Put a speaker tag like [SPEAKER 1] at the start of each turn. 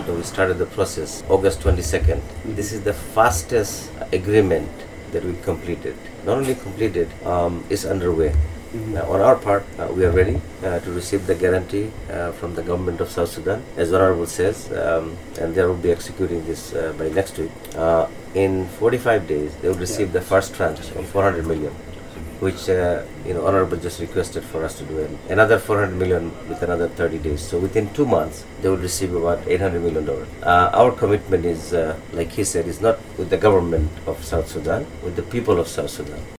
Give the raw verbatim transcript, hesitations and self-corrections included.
[SPEAKER 1] we started the process August twenty-second. This is the fastest agreement that we completed. Not only completed, um, it's underway. Mm-hmm. Now, on our part, uh, we are ready uh, to receive the guarantee uh, from the government of South Sudan, as Honorable says, um, and they will be executing this uh, by next week. Uh, in forty-five days, they will receive yeah. the first tranche of four hundred million, which uh, you know Honorable just requested for us to do it. Another four hundred million with another thirty days. So within two months, they will receive about eight hundred million dollars. Uh, our commitment is, uh, like he said, is not with the government of South Sudan, with the people of South Sudan.